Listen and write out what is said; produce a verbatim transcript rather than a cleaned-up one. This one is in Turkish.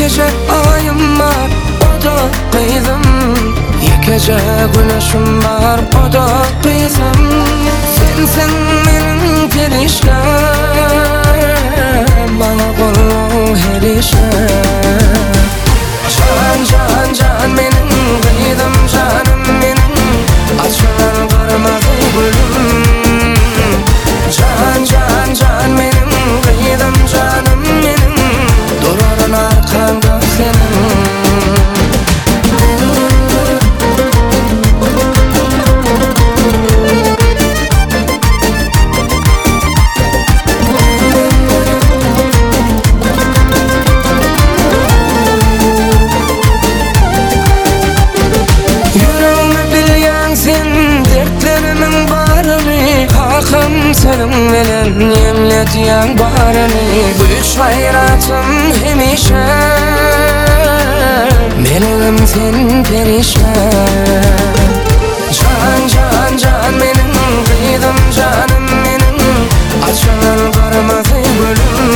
gece ayım var, o da kıydım. İki gece güneşim var, o da kıydım. Sensin benim perişan, bana kulun her işe. Can can can benim kıydım, canım benim. Açılan kırmızı gülüm. Can can can benim kıydım, canım benim. Durarın arkanda senin. Senin bilen yemletiyen barını, güç hayratım hemişe. Benim sen perişan. Can can can benim kıydım, canım benim. Açılan kırmızı gülüm.